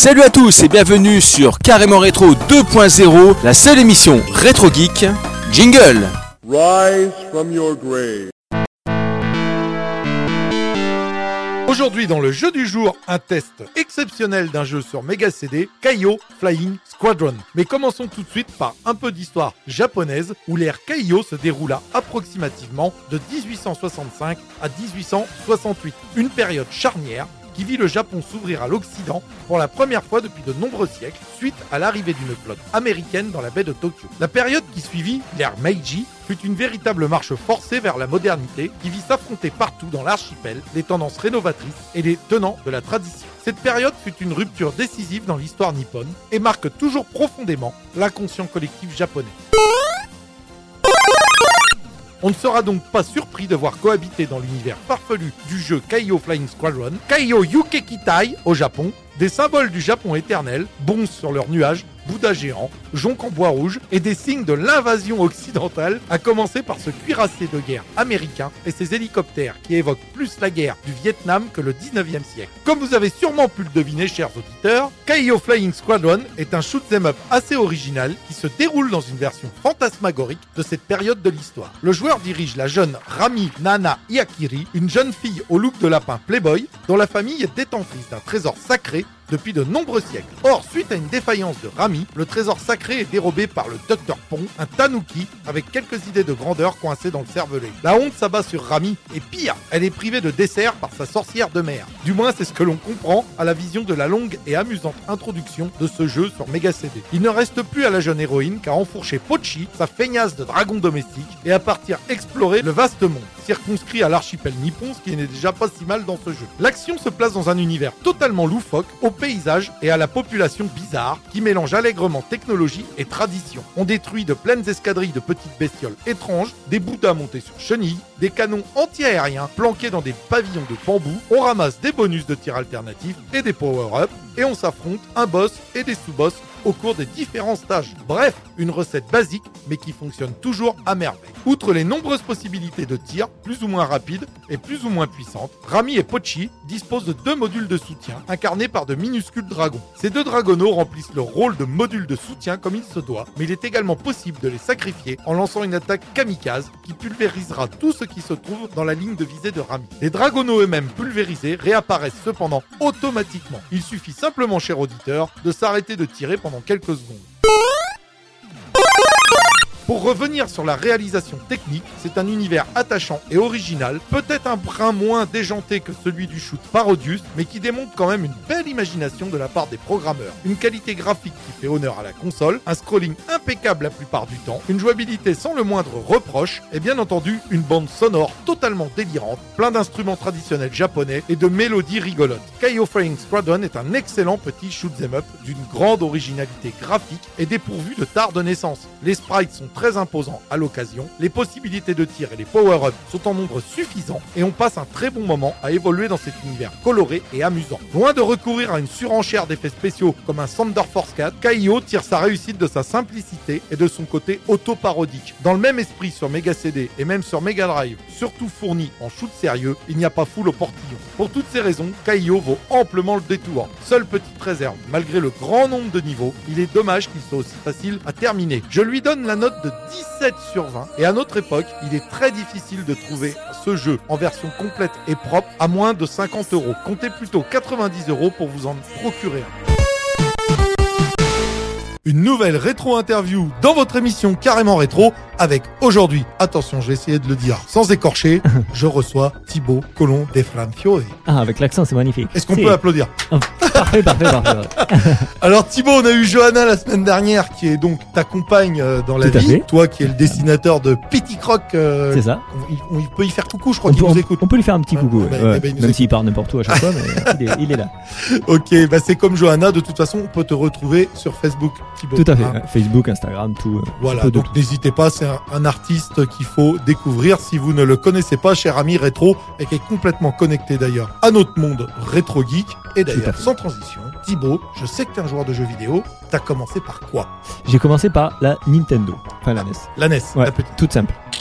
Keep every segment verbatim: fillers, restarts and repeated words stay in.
Salut à tous et bienvenue sur Carrément Rétro deux point zéro, la seule émission Rétro Geek. Jingle. Rise from your grave. Aujourd'hui dans le jeu du jour, un test exceptionnel d'un jeu sur Mega C D, Kaiyo Flying Squadron. Mais commençons tout de suite par un peu d'histoire japonaise où l'ère Kaiyo se déroula approximativement de dix-huit cent soixante-cinq à dix-huit cent soixante-huit. Une période charnière qui vit le Japon s'ouvrir à l'Occident pour la première fois depuis de nombreux siècles, suite à l'arrivée d'une flotte américaine dans la baie de Tokyo. La période qui suivit, l'ère Meiji, fut une véritable marche forcée vers la modernité qui vit s'affronter partout dans l'archipel les tendances rénovatrices et les tenants de la tradition. Cette période fut une rupture décisive dans l'histoire nippone et marque toujours profondément l'inconscient collectif japonais. On ne sera donc pas surpris de voir cohabiter dans l'univers farfelu du jeu Kaiyo Flying Squadron, Kaiyo Yukekitai au Japon, des symboles du Japon éternel, bonzes sur leurs nuages, Bouddha géant, jonc en bois rouge et des signes de l'invasion occidentale, à commencer par ce cuirassé de guerre américain et ses hélicoptères qui évoquent plus la guerre du Vietnam que le dix-neuvième siècle. Comme vous avez sûrement pu le deviner, chers auditeurs, Kaiyo Flying Squadron est un shoot'em up assez original qui se déroule dans une version fantasmagorique de cette période de l'histoire. Le joueur dirige la jeune Rami Nana Iakiri, une jeune fille au look de lapin playboy dont la famille est détentrice d'un trésor sacré depuis de nombreux siècles. Or, suite à une défaillance de Rami, le trésor sacré est dérobé par le docteur Pong, un tanuki avec quelques idées de grandeur coincées dans le cervelet. La honte s'abat sur Rami, et pire, elle est privée de dessert par sa sorcière de mer. Du moins, c'est ce que l'on comprend à la vision de la longue et amusante introduction de ce jeu sur Mega C D. Il ne reste plus à la jeune héroïne qu'à enfourcher Pochi, sa feignasse de dragon domestique, et à partir explorer le vaste monde, circonscrit à l'archipel nippon, ce qui n'est déjà pas si mal dans ce jeu. L'action se place dans un univers totalement loufoque, au paysage et à la population bizarre qui mélange allègrement technologie et tradition. On détruit de pleines escadrilles de petites bestioles étranges, des bouddhas montés sur chenilles, des canons anti-aériens planqués dans des pavillons de bambou, on ramasse des bonus de tir alternatifs et des power-ups et on s'affronte un boss et des sous-boss au cours des différents stages. Bref, une recette basique mais qui fonctionne toujours à merveille. Outre les nombreuses possibilités de tir, plus ou moins rapides et plus ou moins puissantes, Rami et Pochi disposent de deux modules de soutien incarnés par de minuscules dragons. Ces deux dragonos remplissent le rôle de modules de soutien comme il se doit, mais il est également possible de les sacrifier en lançant une attaque kamikaze qui pulvérisera tout ce qui se trouve dans la ligne de visée de Rami. Les dragonos eux-mêmes pulvérisés réapparaissent cependant automatiquement. Il suffit simplement, cher auditeur, de s'arrêter de tirer pendant quelques secondes. Pour revenir sur la réalisation technique, c'est un univers attachant et original, peut-être un brin moins déjanté que celui du shoot Parodius, mais qui démontre quand même une belle imagination de la part des programmeurs. Une qualité graphique qui fait honneur à la console, un scrolling impeccable la plupart du temps, une jouabilité sans le moindre reproche, et bien entendu une bande sonore totalement délirante, plein d'instruments traditionnels japonais et de mélodies rigolotes. Kaiyo Flying Squadron est un excellent petit shoot'em up d'une grande originalité graphique et dépourvu de tard de naissance. Les sprites sont très imposants à l'occasion, les possibilités de tir et les power-ups sont en nombre suffisant et on passe un très bon moment à évoluer dans cet univers coloré et amusant. Loin de recourir à une surenchère d'effets spéciaux comme un Thunder Force quatre, Kaiyo tire sa réussite de sa simplicité et de son côté auto-parodique. Dans le même esprit sur Mega C D et même sur Mega Drive, surtout fourni en shoot sérieux, il n'y a pas foule au portillon. Pour toutes ces raisons, Kaiyo vaut amplement le détour. Seule petite réserve, malgré le grand nombre de niveaux, il est dommage qu'il soit aussi facile à terminer. Je lui donne la note de dix-sept sur vingt et à notre époque, il est très difficile de trouver ce jeu en version complète et propre à moins de cinquante euros. Comptez plutôt quatre-vingt-dix euros pour vous en procurer un. Une nouvelle rétro-interview dans votre émission Carrément Rétro avec aujourd'hui, attention, je vais essayer de le dire sans écorcher, je reçois Thibaut Colomb des Franfiori. Ah, avec l'accent, c'est magnifique. Est-ce qu'on si. peut applaudir? Oh, parfait, parfait, parfait. Alors Thibaut, on a eu Johanna la semaine dernière qui est donc ta compagne euh, dans la Tout à vie. fait. Toi qui es le dessinateur de Petit Croc. Euh, C'est ça. On, on- il peut y faire coucou, je crois On qu'il peut, nous on, écoute. on peut lui faire un petit coucou, Ouais, ouais. bah, Ouais. eh ben, il nous Même écoute. s'il part n'importe où à chaque fois, mais il est, il est là. Ok, bah c'est comme Johanna, de toute façon, on peut te retrouver sur Facebook, Thibaut. Tout à fait. Hein. Ouais. Facebook, Instagram, tout. euh, Voilà, un peu de donc tout. n'hésitez pas, c'est un, un artiste qu'il faut découvrir si vous ne le connaissez pas, cher ami rétro, et qui est complètement connecté d'ailleurs à notre monde rétro geek. Et Tout à d'ailleurs, fait. sans transition, Thibaut, je sais que tu es un joueur de jeux vidéo, t'as commencé par quoi? J'ai commencé par la Nintendo. Enfin, la N E S. La N E S, Ouais, la petite. toute simple.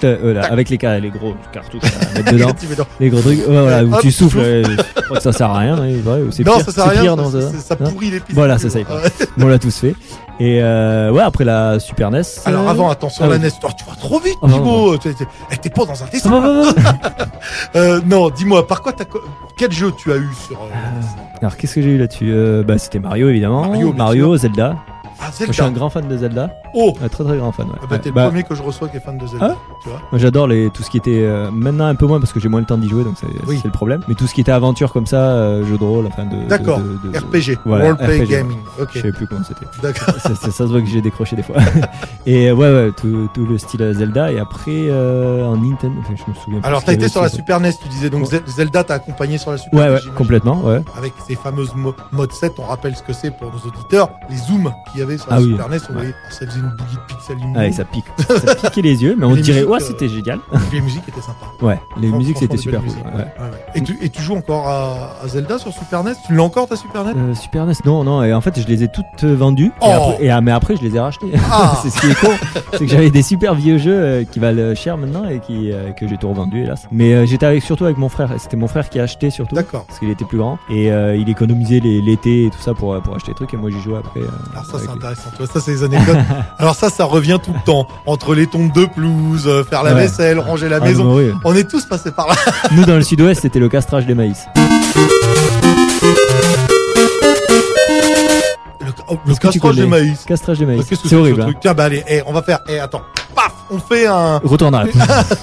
cartouches, là, euh, là, avec les, ca- les gros cartouches à mettre dedans. Tu mets dans- Les gros trucs, ouais, voilà, où Hop, tu souffles. souffle. euh, je crois que ça sert à rien, ouais, ouais, c'est Non, pire, ça sert à c'est rien, pire ça, dans ça, ça. ça Hein pourrit les pistes. Voilà, c'est ça. Ouais. Bon, on l'a tous fait. Et euh, ouais, après la Super N E S. Alors euh, avant, attention, ah la oui. N E S, oh, tu vas trop vite, Ah, non, Thibaut. Tu- tu- eh, T'es pas dans un Ah, dessin. bah, bah, bah. Euh, non, dis-moi, par quoi t'as co- quel jeu tu as eu sur euh, la N E S? Alors, qu'est-ce que j'ai eu là-dessus euh, Bah, c'était Mario évidemment. Mario, bien Mario, Zelda. Ah, Moi, je suis un Zelda. grand fan de Zelda. Oh, Un très très grand fan. Ouais. ah bah, t'es Ouais. le Bah, premier que je reçois qui est fan de Zelda. Tu vois. moi, j'adore les, tout ce qui était. euh, maintenant, un peu moins parce que j'ai moins le temps d'y jouer, donc c'est Oui. c'est le problème. Mais tout ce qui était aventure comme ça, euh, jeu de rôle, enfin de. D'accord. de- de- de- R P G, Voilà, Roleplay R P G, Gaming. Je Ok, savais plus comment c'était. d'accord. ça, ça- ça se voit que j'ai décroché des fois. Et euh, ouais, ouais, tout, tout le style Zelda. Et après, euh, en Nintendo, enfin, je me souviens plus Alors, ce t'as qu'il y été avait sur la dessus. Super N E S, tu disais. Donc, Ouais. Ze- Zelda t'a accompagné sur la Super Ouais, N E S. ouais, j'imagine. complètement, ouais. Avec ces fameuses mo- mode sept, on rappelle ce que c'est pour nos auditeurs, les zooms qu'il y avait sur la Ah oui. Super N E S, on Ouais. voyait, alors, ça faisait une bouillie de pixels lumineux, Ah, et ça pique. Ça piquait les yeux, mais on Les dirait, musiques, ouais, euh, c'était génial. les musiques étaient sympas. Ouais, les Fran- musiques c'était franchement, super de cool. belles Ouais. musiques. Ouais, ouais. Et, tu, et tu joues encore à, à Zelda sur Super N E S? Tu l'as encore ta Super N E S? Euh, Super N E S, non, non, et en fait je les ai toutes euh, vendues, Oh. et après, et, ah, mais après je les ai rachetées. Ah. C'est ce qui est con, c'est que j'avais des super vieux jeux euh, qui valent cher maintenant et qui, euh, que j'ai tout revendu hélas. Mais euh, j'étais avec, surtout avec mon frère, et c'était mon frère qui a acheté surtout, D'accord. parce qu'il était plus grand, et euh, il économisait les- l'été et tout ça pour, pour acheter des trucs, et moi j'y jouais après. euh, Alors ça avec c'est lui. intéressant, tu vois, ça c'est les anecdotes. Alors ça, ça revient tout le temps. Entre les tondes de pelouse, euh, faire la Ouais. vaisselle, ranger la Ah, maison. non, oui. On est tous passés par là. Nous dans le sud-ouest c'était le castrage des maïs. Le, oh, le Est-ce que tu castrage de connais maïs. Castrage des Qu'est-ce maïs, que c'est c'est horrible. ce Hein. truc? Tiens, bah allez, eh, on va faire. Eh, attends. Paf, on fait un, Retourne à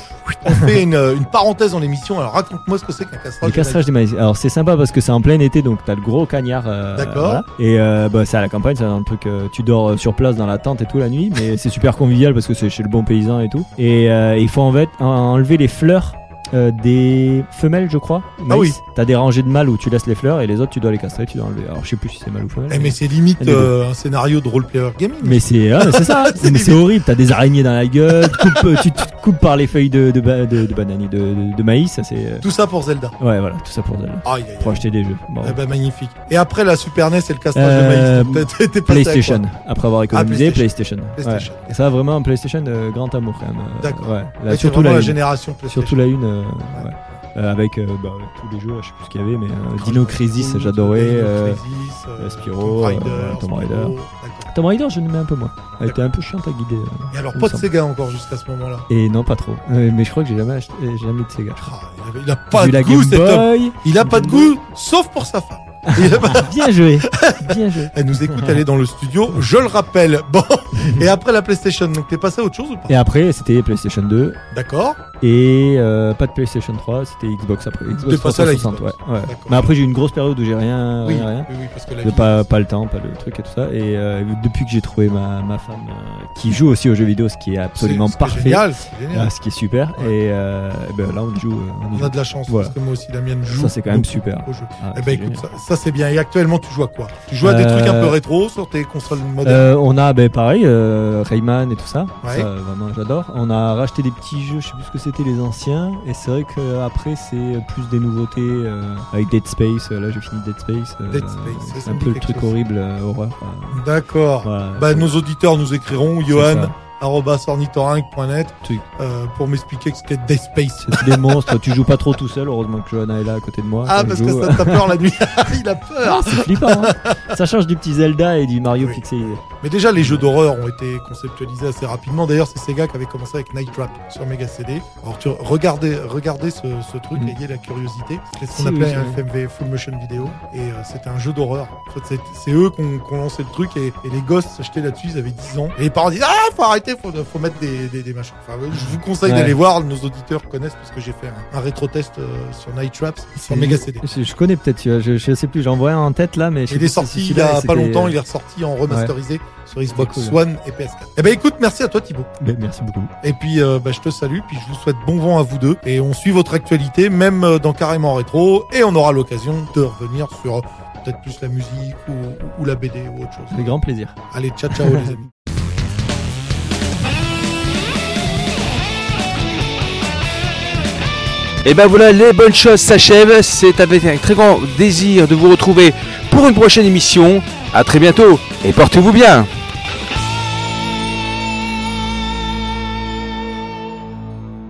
on fait une, une parenthèse dans l'émission. Alors raconte-moi ce que c'est qu'un castrage. Le de castrage des maïs. Alors c'est sympa parce que c'est en plein été, donc t'as le gros cagnard. euh, D'accord. voilà. Et euh, bah, c'est à la campagne, c'est dans le truc. euh, tu dors euh, sur place dans la tente et tout la nuit, mais c'est super convivial parce que c'est chez le bon paysan et tout. Et euh, il faut en fait en- enlever les fleurs. euh, des femelles, je crois. Ah maïs. oui. T'as des rangées de mâles où tu laisses les fleurs et les autres tu dois les castrer, tu dois enlever. Alors je sais plus si c'est mâle ou femelle. Eh, mais c'est limite Elle est euh, un scénario de roleplayer gaming. Mais c'est ah, mais c'est ça, C'est mais c'est limite. horrible, t'as des araignées dans la gueule, tu, coupes, euh, tu te coupes par les feuilles de, de, ba- de, de banane, de, de, de maïs, ça c'est... euh, Tout ça pour Zelda. Ouais voilà, tout ça pour, Zelda. Aïe, aïe, Pour aïe. acheter des jeux. Bon. Eh ben, magnifique. Et après la Super N E S et le castrage Euh, de maïs, donc, t'es- t'es passé à quoi? PlayStation, après avoir économisé, Ah, PlayStation. PlayStation. Ouais. Et ça vraiment, PlayStation, euh, grand amour quand même. euh, D'accord. Ouais. Ouais, Là, c'est surtout vraiment la, la une. génération PlayStation. Surtout la une, euh, ouais. Euh, avec, euh, bah, avec tous les jeux, je sais plus ce qu'il y avait, mais euh, Dino Crisis, Bandicoot, j'adorais. Dino euh, Crisis, euh, Spyro, Tomb Raider, euh, Tomb Raider. Spyro, d'accord. Tomb Raider, je l'aimais un peu moins. Elle était un peu chiante à guider. euh, Et alors, il pas me de semble. Sega encore jusqu'à ce moment-là. Et non, pas trop. Euh, mais je crois que j'ai jamais acheté, j'ai jamais eu de Sega. Ah, il, avait- il a pas J'ai eu de la goût, Game cet homme. Boy. Il a pas de goût, sauf pour sa femme. Il a pas- Bien joué, bien joué. Elle nous écoute, elle est dans le studio, je le rappelle. Bon, et après la PlayStation, donc t'es passé à autre chose ou pas? Et après, c'était PlayStation deux. D'accord. Et euh, pas de PlayStation trois, c'était Xbox après. Xbox T'es passé à la trois cent soixante, Xbox. ouais. ouais. D'accord. Mais après, j'ai eu une grosse période où j'ai rien, Oui, rien, rien. oui, oui, parce que la De vie- pas, pas le temps, pas le truc et tout ça. Et euh, depuis que j'ai trouvé ma, ma femme euh, qui joue aussi aux jeux vidéo, ce qui est absolument c'est- c'est parfait, Génial, c'est génial. ah, ce qui est super. Ouais. Et euh, ben, là, on y joue. euh, on y On joue. a de la chance, Voilà. parce que moi aussi, la mienne joue. Ça, c'est quand même beaucoup super. au jeu. Ah, Eh c'est ben écoute, génial. ça, ça c'est bien. Et actuellement, tu joues à quoi? Tu joues à des Euh, trucs un peu rétro sur tes consoles modernes? Euh, on a ben pareil euh, Rayman et tout ça, Ouais. ça vraiment j'adore. On a racheté des petits jeux, je sais plus ce que c'était les anciens, et c'est vrai que après c'est plus des nouveautés euh, avec Dead Space. euh, Là j'ai fini Dead Space. euh, Dead Space, ça c'est me un dit peu le quelque truc chose. horrible euh, horreur. euh, D'accord. voilà. Bah, nos auditeurs nous écriront, C'est Johan, ça. arobase ornithorynque point net, Oui. euh, pour m'expliquer ce qu'est Dead Space. C'est des monstres. Tu joues pas trop tout seul. Heureusement que Johanna est là à côté de moi. Ah, quand parce je que joue. ça t'a peur la nuit. Il a peur. Ah, c'est flippant. Hein. Ça change du petit Zelda et du Mario Oui. pixelisé. Mais déjà, les jeux d'horreur ont été conceptualisés assez rapidement. D'ailleurs, c'est Sega qui avait commencé avec Night Trap sur Mega C D. Alors, tu regardez, regardez ce, ce truc, Mm. ayez la curiosité. C'est ce Si, qu'on oui, appelait j'ai un vu. F M V, Full Motion Video. Et euh, c'était un jeu d'horreur. En fait, c'est- c'est eux qui ont qui ont lancé le truc et, et les gosses s'achetaient là-dessus. Ils avaient dix ans. Et les parents disaient, ah, faut arrêter, faut, faut mettre des, des, des machins. Enfin, ouais, je vous conseille Ouais. d'aller voir. Nos auditeurs connaissent parce que j'ai fait un, un rétro-test euh, sur Night Traps sur Mega C D. Je, je connais peut-être, tu vois, je, je sais plus, j'en vois un en tête là, mais je sais Il plus est si sorti c'est il y celui-là, a et pas c'était- longtemps, il est ressorti en remasterisé sur Xbox C'est cool. One et P S quatre. Eh ben écoute, merci à toi Thibaut. Ben, merci beaucoup. Et puis euh, bah, je te salue, puis je vous souhaite bon vent à vous deux. Et on suit votre actualité, même euh, dans Carrément Rétro, et on aura l'occasion de revenir sur euh, peut-être plus la musique ou, ou la B D ou autre chose. Avec grand plaisir. Allez, ciao ciao les amis. Et ben voilà, les bonnes choses s'achèvent. C'est avec un très grand désir de vous retrouver pour une prochaine émission. À très bientôt et portez-vous bien.